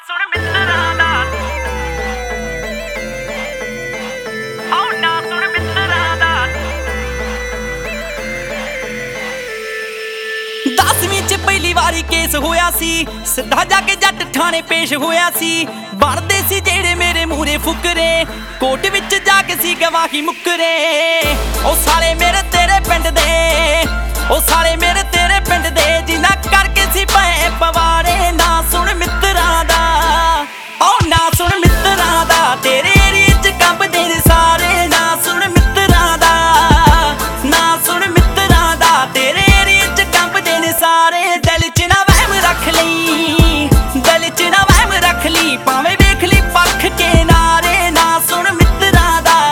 ਸੁਣ ਮਿੱਤਰਾਂ ਦਾ ਆਓ ਨਾ ਸੁਣ ਮਿੱਤਰਾਂ ਦਾ 10ਵੀਂ ਚ ਪਹਿਲੀ ਵਾਰੀ ਕੇਸ ਹੋਇਆ ਸੀ ਸਿੱਧਾ ਜਾ ਕੇ ਜੱਟ ਥਾਣੇ ਪੇਸ਼ ਹੋਇਆ ਸੀ ਬਣਦੇ ਸੀ ਜਿਹੜੇ ਮੇਰੇ ਮੂਹਰੇ ਫੁਕਰੇ ਕੋਰਟ ਵਿੱਚ ਜਾ ਕੇ ਸੀ ਗਵਾਹੀ ਮੁੱਕਰੇ ਉਹ ਸਾਲੇ ਮੇਰੇ ਤੇਰੇ ਪਿੰਡ ਦੇ ਉਹ ਸਾਲੇ ਮੇਰੇ ਤੇਰੇ ਪਿੰਡ ਦੇ ਜਿਨ੍ਹਾਂ ਕਰਕੇ ਸੀ ਪਏ ਪਵਾੜੇ ਨਾ ਸੁਣ ਮਿੱਤਰਾਂ ਦਾ ਆਓ ਨਾ ਸੁਣ ਮਿੱਤਰਾਂ ਦਾ ਤੇਰੇ ਏਰੀਏ ਚ ਕੰਬਦੇ ਨੇ ਸਾਰੇ ਨਾ ਸੁਣ ਮਿੱਤਰਾਂ ਦਾ ਨਾ ਸੁਣ ਮਿੱਤਰਾਂ ਦਾ ਤੇਰੇ ਏਰੀਏ ਚ ਕੰਬਦੇ ਨੇ ਸਾਰੇ ਦਿਲ ਚ ਨਾ ਵਹਿਮ ਰੱਖ ਲਈ ਦਿਲ ਚ ਨਾ ਵਹਿਮ ਰੱਖ ਲਈ ਭਾਵੇਂ ਵੇਖ ਲਈ ਪਰਖ ਕੇ ਨਾਰੇ ਨਾ ਸੁਣ ਮਿੱਤਰਾਂ ਦਾ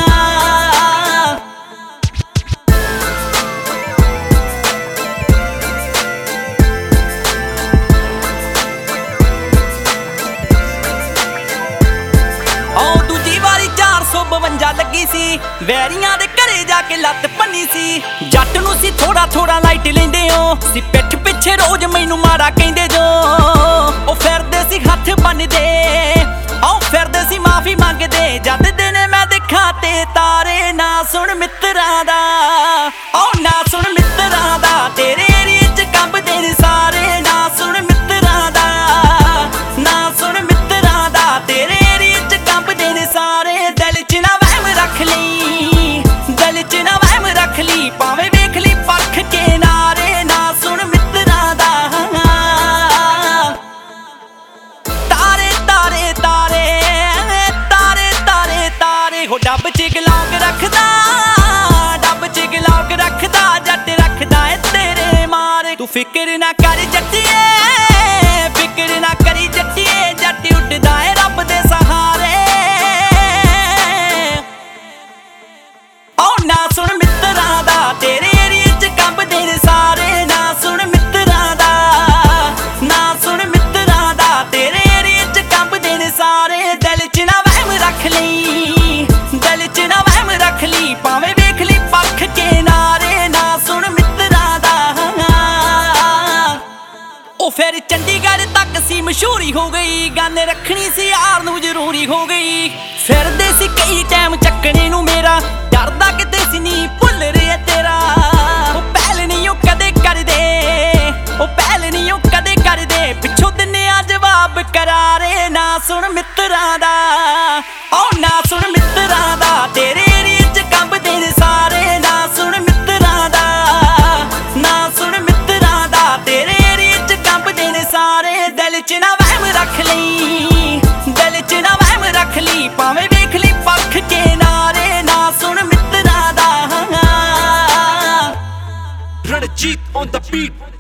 ਦੂਜੀ ਵਾਰੀ 452 ਲੱਗੀ ਸੀ ਵੈਰੀਆਂ ਦੇ ਘਰੇ ਜਾ ਕੇ ਲੱਤ ਭੰਨੀ ਸੀ ਜੱਟ ਨੂੰ ਸੀ ਥੋੜਾ ਥੋੜਾ ਲਾਈਟ ਲੈਂਦੇ ਹੋ ਸੀ ਪਿੱਠ ਪਿੱਛੇ ਰੋਜ਼ ਮੈਨੂੰ ਮਾੜਾ ਕਹਿੰਦੇ ਜੋ ਉਹ ਫਿਰਦੇ ਸੀ ਹੱਥ ਬੰਨਦੇ ਆਓ ਫਿਰਦੇ ਸੀ ਮਾਫੀ ਮੰਗਦੇ ਜਦ ਦਿਨ ਮੈਂ ਦੇਖਾਂ ਤੇ ਤਾਰੇ ਨਾ ਸੁਣ ਮਿੱਤਰਾਂ ਦਾ ਆਓ ਨਾ ਸੁਣ ਮਿੱਤਰਾਂ ਦਾ ਤੇਰੇ ਏਰੀਏ ਚ ਕੰਬਦੇ ਨੇ ਸਾਰੇ ਨਾ ਸੁਣ ਮਿੱਤਰਾਂ ਦਾ ਨਾ ਸੁਣ ਮਿੱਤਰਾਂ ਦਾ ਤੇਰੇ ਏਰੀਏ ਚ ਕੰਬਦੇ ਨੇ ਸਾਰੇ ਦਿਲ ਚ ਨਾ ਵਹਿਮ ਰੱਖ ਲਈ ਦਿਲ ਚ ਨਾ ਵਹਿਮ ਰੱਖ ਲਈ ਭਾਵੇਂ ਵੇਖ ਲਈ ਪਰਖ ਕੇ ਨਾਰੇ ਨਾ ਸੁਣ ਮਿੱਤਰਾਂ ਦਾ ਤਾਰੇ ਤਾਰੇ ਤਾਰੇ ਤਾਰੇ ਤਾਰੇ ਤਾਰੇ ਹੋ ਡੱਬ ਚ ਗਲੌਕ ਰੱਖਦਾ ਡੱਬ ਚ ਗਲੌਕ ਰੱਖਦਾ ਜੱਟ ਰੱਖਦਾ ਏ ਤੇਰੇ ਮਾਰ ਤੂੰ ਫਿਕਰ ਨਾ ਕਰ ਜੱਟੀਏ ਫਿਕਰ ਨਾ ਕਰੀ ਜੱਟੀਏ ਜੱਟ ਉੱਡਦਾ ਏ ਰੱਬ ਦੇ ਸਹਾਰੇ ਆਓ ਨਾ ਸੁਣ ਮਿੱਤਰਾਂ ਦਾ ਤੇਰੇ ਏਰੀਏ ਚ ਕੰਬਦੇ ਨੇ ਸਾਰੇ ਨਾ ਸੁਣ ਮਿੱਤਰਾਂ ਦਾ ਨਾ ਸੁਣ ਮਿੱਤਰਾਂ ਦਾ ਤੇਰੇ ਏਰੀਏ ਚ ਕੰਬਦੇ ਨੇ ਸਾਰੇ ਦਿਲ ਚ ਨਾ ਵਹਿਮ ਰੱਖ ਲਈ ਦਿਲ ਚ ਨਾ ਵਹਿਮ ਰੱਖ ਲਈ ਭਾਵੇਂ ਵੇਖ ਲਈ ਪਰਖ ਕੇ ਨਾਰੇ ਨਾ ਸੁਣ ਮਿੱਤਰਾਂ ਦਾ ਉਹ ਫਿਰ ਚੰਡੀਗੜ੍ਹ ਤੱਕ ਸੀ ਮਸ਼ਹੂਰੀ ਹੋ ਗਈ ਗਾਨੇ ਰੱਖਣੀ ਸੀ ਯਾਰ ਨੂੰ ਜ਼ਰੂਰੀ ਹੋ ਗਈ ਫਿਰਦੇ ਸੀ ਕਈ ਟਾਈਮ ਚੱਕਣੇ ਨੂੰ ਮੇਰਾ ਡਰਦਾ ਕਿਤੇ ਸੀ ਨਹੀਂ ਭੁੱਲ ਰਿਹਾ ਤੇਰਾ ਉਹ ਪਹਿਲ ਨਹੀਂ ਉਹ ਕਦੇ ਕਰਦੇ ਉਹ ਪਹਿਲ ਨਹੀਂ ਉਹ ਕਦੇ ਕਰਦੇ ਪਿੱਛੋਂ ਦਿੰਨੇ ਆ ਜਵਾਬ ਕਰਾਰੇ ਨਾ ਸੁਣ ਮਿੱਤਰਾਂ ਦਾ ਆਓ ਨਾ ਸੁਣ ਮਿੱਤਰਾਂ ਦਾ ਤੇਰੇ ਏਰੀਏ ਚ ਕੰਬਦੇ ਨੇ ਸਾਰੇ ਨਾ ਸੁਣ ਮਿੱਤਰਾਂ ਦਾ ਨਾ ਸੁਣ ਮਿੱਤਰਾਂ ਦਾ ਤੇਰੇ ਏਰੀਏ ਚ ਕੰਬਦੇ ਨੇ ਸਾਰੇ ਦਿਲ ਚ ਨਾ ਵਹਿਮ ਰੱਖ ਲਈ ਦਿਲ ਚ ਨਾ ਵਹਿਮ ਰੱਖ ਲਈ ਭਾਵੇਂ ਵੇਖ ਲਈ ਪਰਖ ਕੇ ਨਾਰੇ ਨਾ ਸੁਣ ਮਿੱਤਰਾਂ ਦਾ Run a Jeep on the beat.